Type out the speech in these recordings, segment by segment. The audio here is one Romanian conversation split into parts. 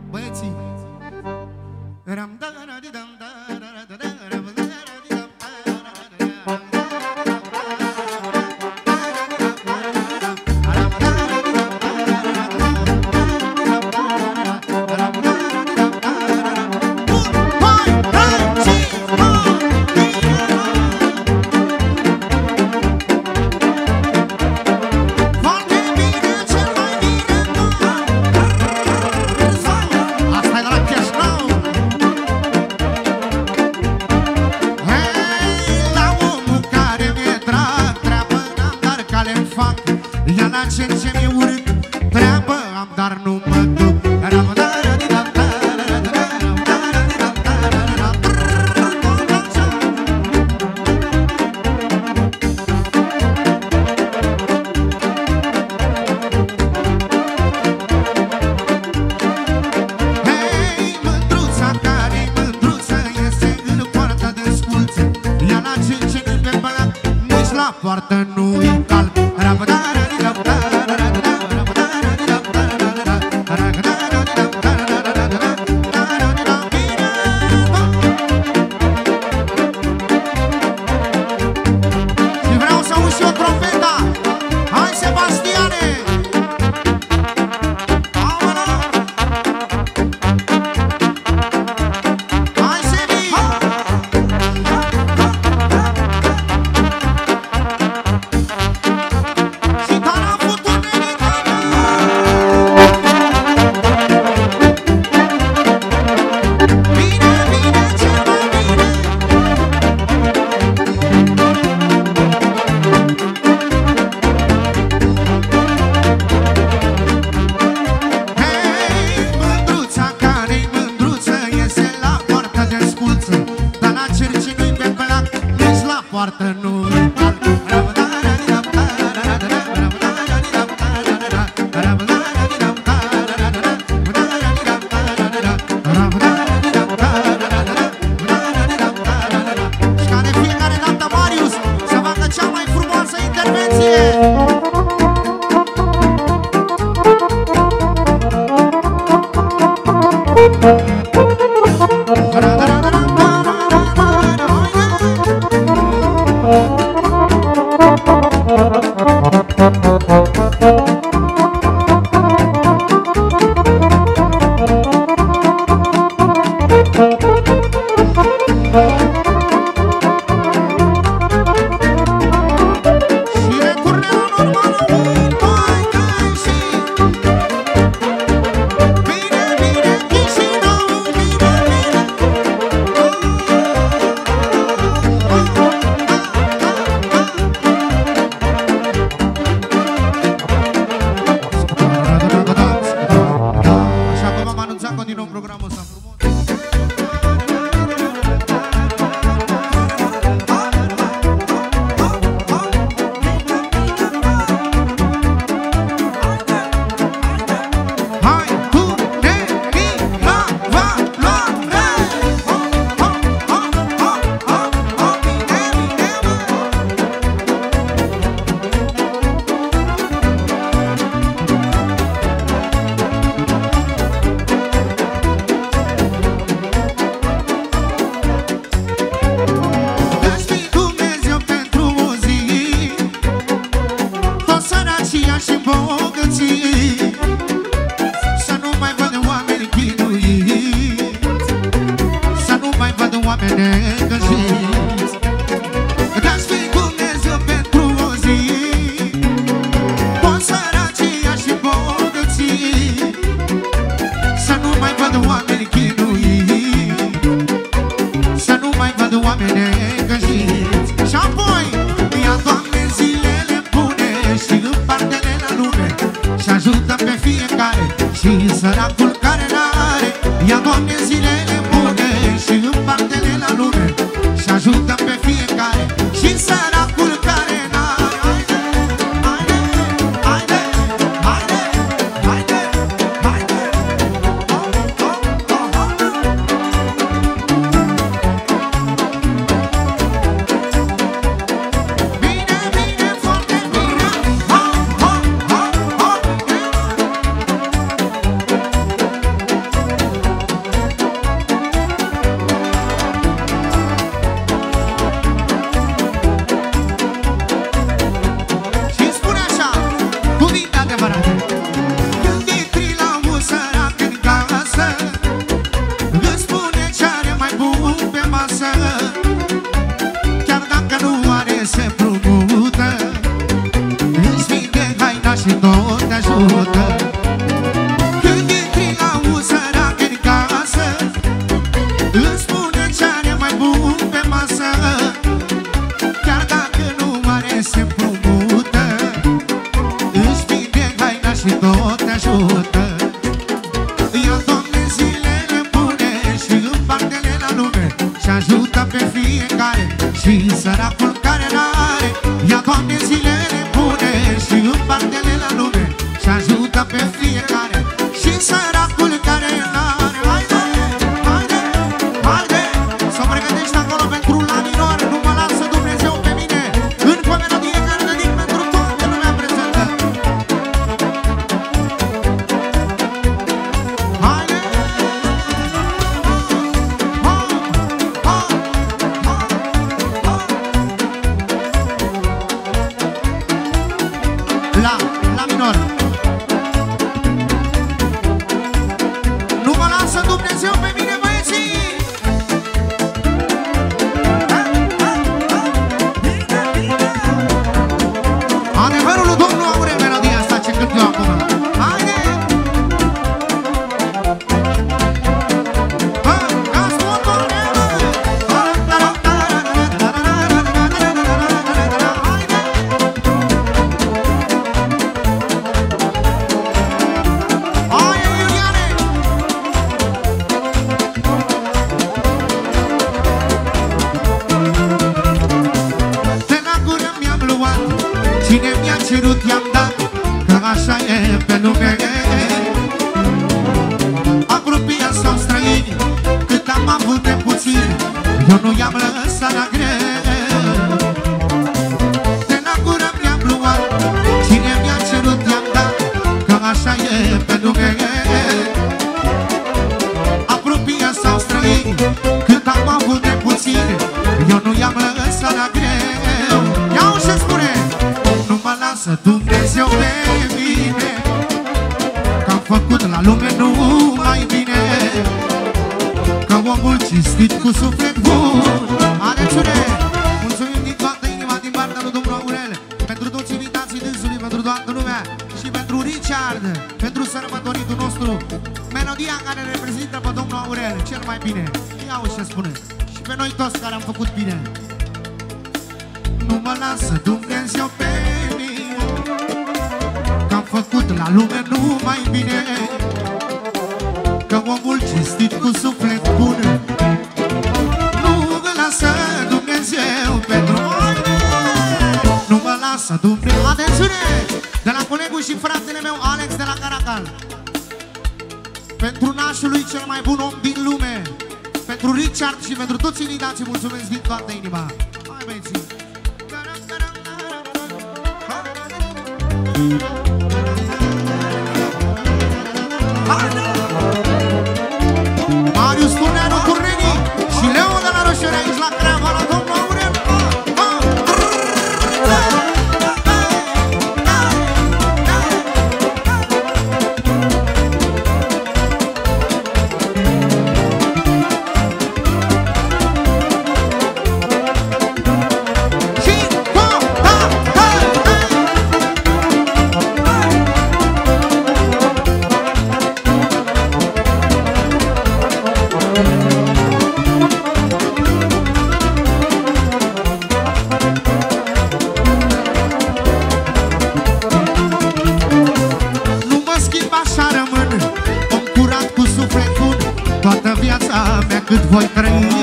Băieții. Poartă nu-i calm. Și vreau să auzi și o trompeta. Hai, Sebastiane! Hai, Sebi! Poartă nu-i calm. Și ca de fiecare dată Marius să facă cea mai frumoasă intervenție. Și săracul care n-are, ia, Doamne, zilele bune și împarte-le la lume și ajută pe fiecare. Și săracul care n-are, haide, haide, haide, haide, haide, haide. Bine, bine, foarte bine. Ha, ha, ha, ha. i-am lăsat la greu. De la gură mi-am luat, cine mi-a cerut i-am dat, că așa e pe lume. Apropie sau străini, cât am avut de puțin, eu nu i-am lăsat la greu. Ia-o ce spune: nu mă lasă Dumnezeu pe mine, că am făcut la lume numai bine, că omul cinstit cu suflet bun. Alețune, mulțumim din toată inima din partea lui domnul Aurel, pentru toți invitații dânsului, pentru toată lumea și pentru Richard, pentru sărbătoritul nostru, melodia care reprezintă pe domnul Aurel cel mai bine. Ia-o ce spune. Și pe noi toți care am făcut bine. Nu mă lasă Dumnezeu pe mine, că am făcut la lume numai bine, că omul cinstit cu suflet bun. Nu mă lasă Dumnezeu pentru mine, nu mă lasă Dumnezeu. Atențiune! De la colegul și fratele meu Alex de la Caracal, pentru nașul lui cel mai bun om din lume, pentru Richard și pentru toți invitații, mulțumesc din toată inima. Hai băieții! Marius Turneanu Turneni și Leo de la Roșiori aici la Creava, la domnul Aurel. Cât voi trăi,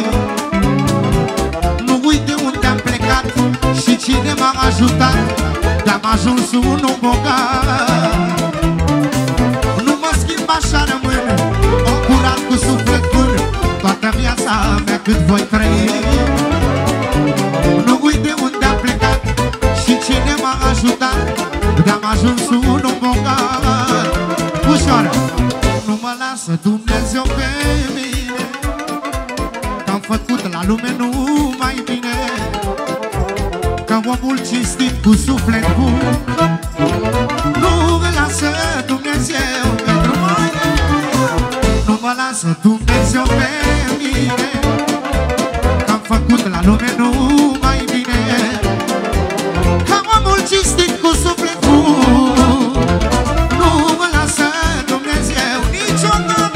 nu uit de unde am plecat și cine m-a ajutat, de-am ajuns un om bogat. Nu mă schimb, așa rămân, om curat cu suflet bun, toată viața mea cât voi trăi. Nu uit de unde am plecat și cine m-a ajutat, de-am ajuns un om bogat. Ușoară! Nu mă lasă Dumnezeu pe mine, am făcut la lume numai bine, ca omul cinstit cu suflet bun. Nu mă lasă Dumnezeu pentru mine, nu mă lasă Dumnezeu pe mine, că am făcut la lume numai bine, ca omul cinstit cu suflet bun. Nu mă lasă Dumnezeu niciodată.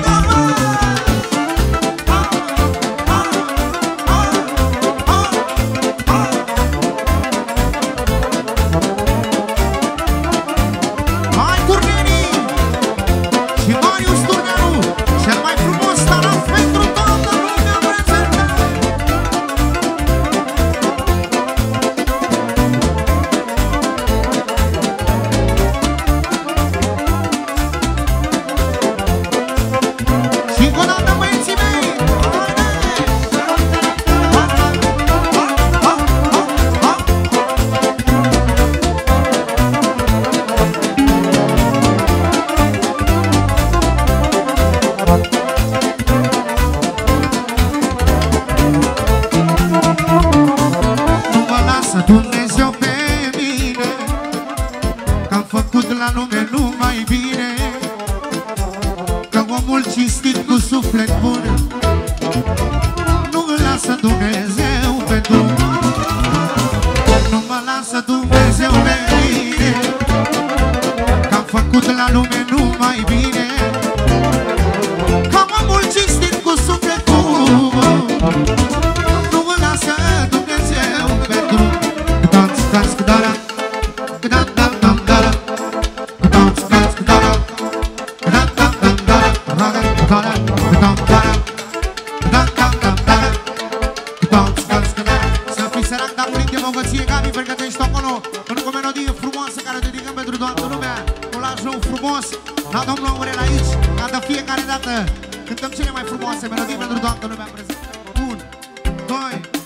La domnul Aurel aici, ca de fiecare dată cântăm cele mai frumoase melodii pentru toată lumea prezentă. 1, 2,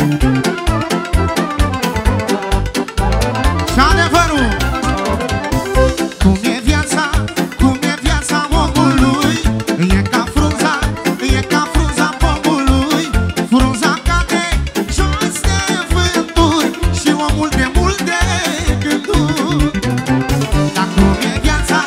Și adevărul. Cum e viața omului, e ca frunza pomului. Frunza cade jos de vânturi și omul de multe gânduri. Dar cum e viața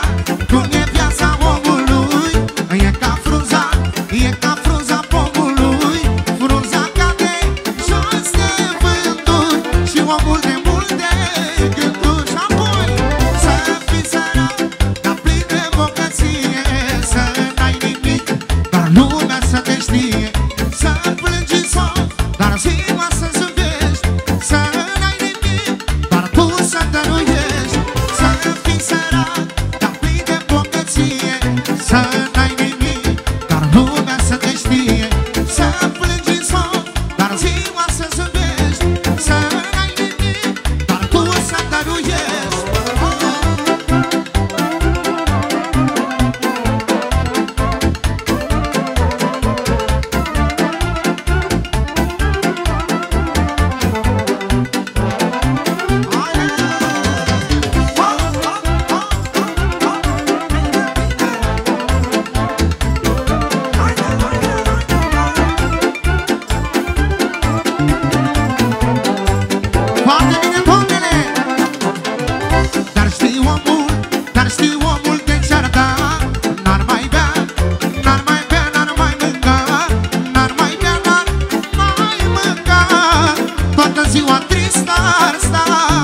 omului, e ca frunza pomului. Frunza cade jos de vânturi și omul de multe gânduri. Și apoi să fii sărac, dar plin de bogăție, să n-ai nimic, dar lumea să te știe. Să plângi în somn, dar ziua să zâmbești. Să n-ai nimic, dar tu să dăruiești. Să fii sărac, dar plin de bogăție, să n-ai nimic, dar lumea să te știe. Să plângi în somn, dar ziua să zâmbești. Să n-ai nimic, dar tu să dăruiești. Foarte bine, domnule! Dar știi omul de cearta, n-ar mai bea, n-ar mai mânca, n-ar mai bea, n-ar mai mânca, toată ziua trist ar sta.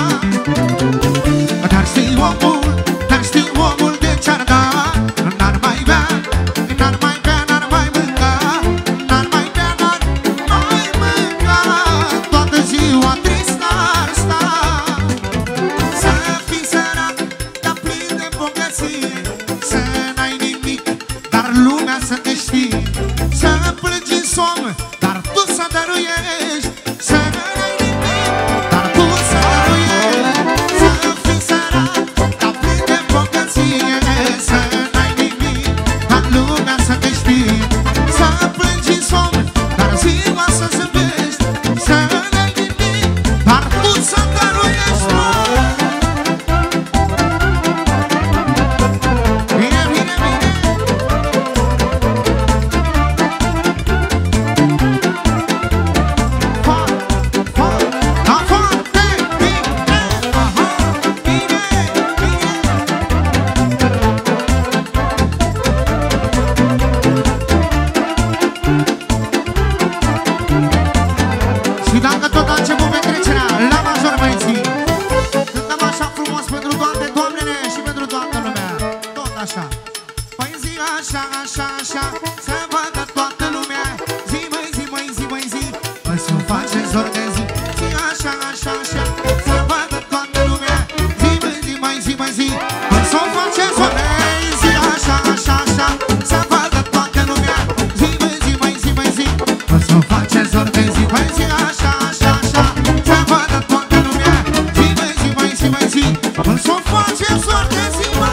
Dar știi omul de cearta, n-ar mai bea, n-ar mai mânca, n-ar mai bea, n-ar mai mânca, toată ziua trist ar sta. Să fii sărac, dar plin de bogăție, să n-ai nimic, dar lumea să te știe. Să plângi în somn, dar tu să dăruiești. Să n-ai nimic, dar tu să dăruiești. Să fii sărac, dar plin de bogăție, să n-ai nimic, dar lumea să te știe. Să plângi în somn, dar ziua să zâmbești. Să n-ai nimic, dar tu să dăruiești. Bine, bine, bine! Da, foarte bine! Aha, bine, bine! Și dacă tot a început petrecerea la major, băieții, cântăm așa frumos pentru toate doamnele și pentru toată lumea. Tot așa. Păi zi așa, așa, așa, să vadă toată lumea. Zi, măi, zi, măi, zi, măi, zi, măi, să-mi face zor de zi. Zi așa, așa, așa, să vadă toată lumea. Zi, măi, zi, măi, zi, măi, zi, măi, să-mi face zor de zi. Așa, așa, așa, să vadă toată lumea. Zi, măi, zi, măi, zi, măi, zi, măi, să-mi face zor de zi. Păi zi așa, așa, așa, să vadă toată lumea. Zi, măi, zi, măi, zi, măi, zi, măi, să-mi face zor de zi, mă.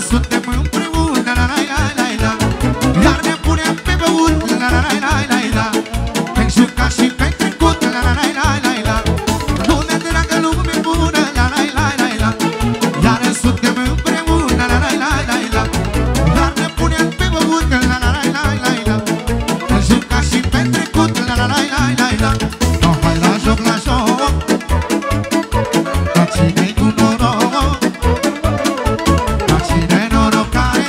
suntem împreună, la la la la la. Iar ne punem pe băut, la la la la la la. Pe jucat și pe trecut, la la la la la la. Lume dragă, lume bună, la la la la la. Iar suntem împreună, la la la la la. Iar ne punem pe băut, la la la la la la. Pe jucat și pe trecut, la la la la la la. No, hai la joc, la joc. Dar cine-i cu noroc? Dar cine norocare?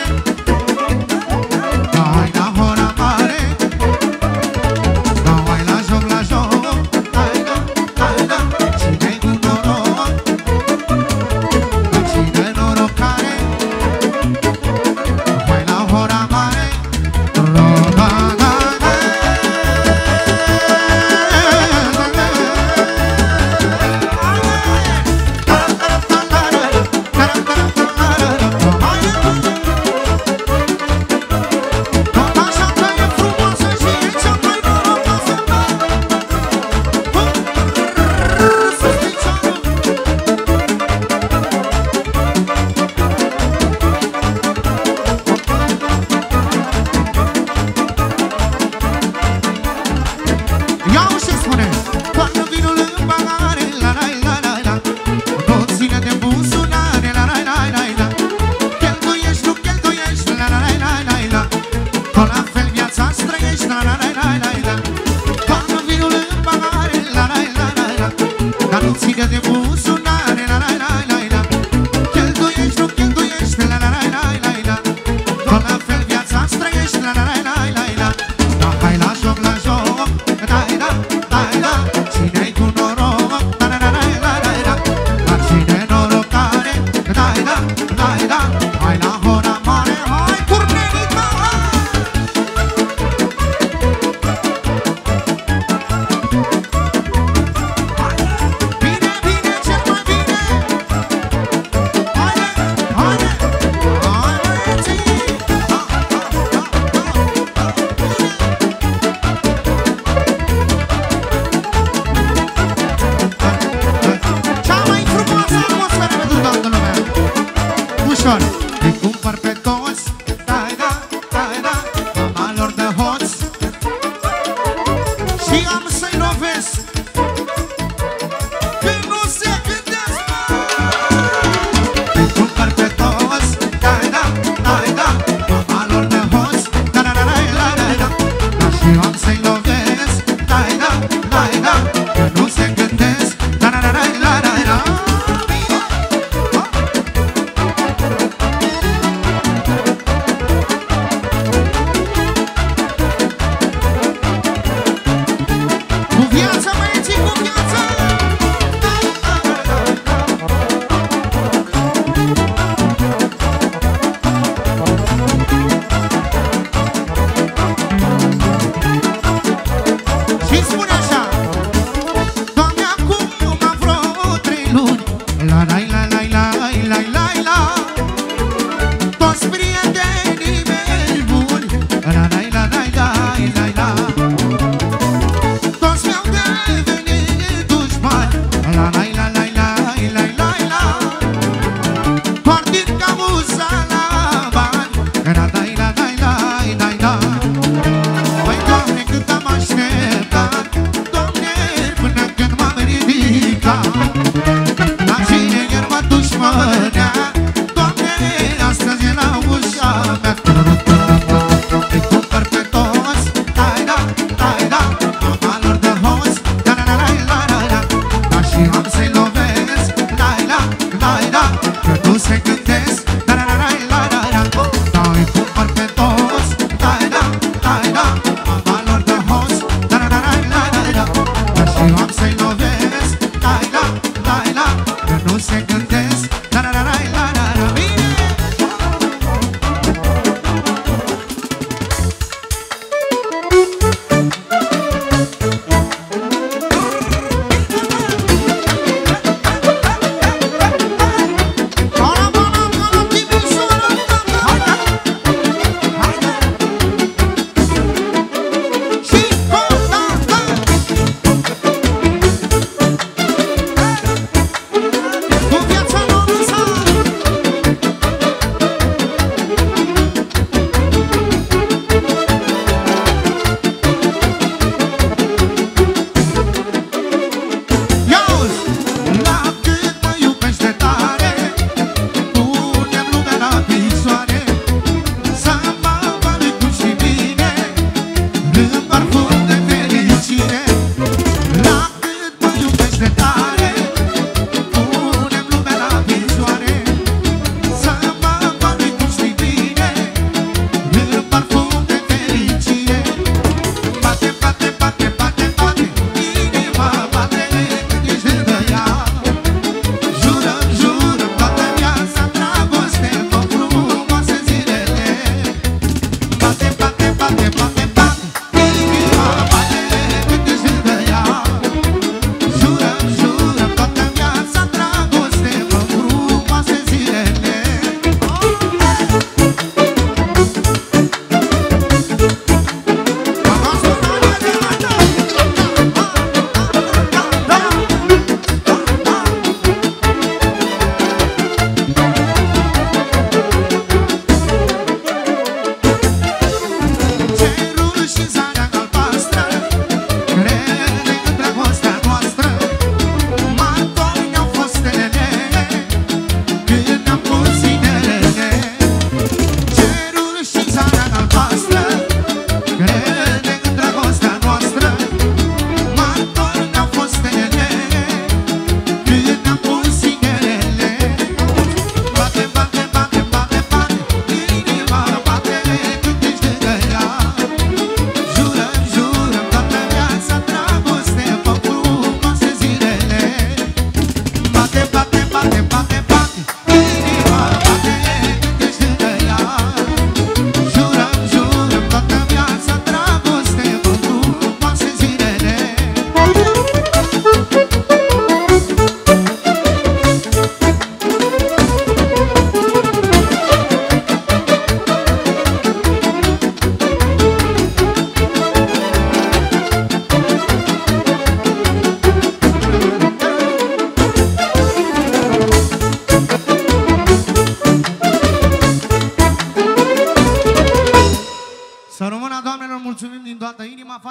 Da, hai la hora mare. Da, hai la joc, la joc. Hai da, hai da. Cine-i cu noroc? Dar cine norocare? Hai la hora mare. Ro, da, da, da. Așa că e frumoasă și e cea mai norocoasă. Sus picioarul. Iau și spune, toarnă vinul în pahare, la la la la la. Nu ține de buzunare, la la la la la. Cheltuiești, nu cheltuiești, la la la la la la. Tot la fel viața-ți trăiești, la la la la la la. Toarnă vinul în pahare, la la la la la. Dar nu ține de buzunare, la la la la la. Cheltuiești, nu cheltuiești, la la la la la la. Tot la fel viața-ți trăiești, la la la la la la. Da, hai la joc, la joc. Dai da, dai da. Cine-i cu noroc? Da, da, da, da, da, da. Dar cine norocare? Dai da, dai da. Hai la hora mare, hai Cornelica! Bine, bine, cel mai bine! Haide, haide! Hai băieții! Da, da, da, da, da. Cea mai frumoasă atmosferă pentru toată lumea. Ușor. Îi cumpăr pe toți, dai da, dai da, mamalor de hoți. Și am să-i lovesc când nu se gândesc. Îi cumpăr pe toți, dai da, dai da, mamalor de hoți. Da, da, da, da, da, da, da. Dar și am să-i lovesc, dai da, dai da, când nu se gândesc. Da, da, da, da, da, da, da. Bine!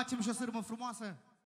facem și o sârmă frumoasă?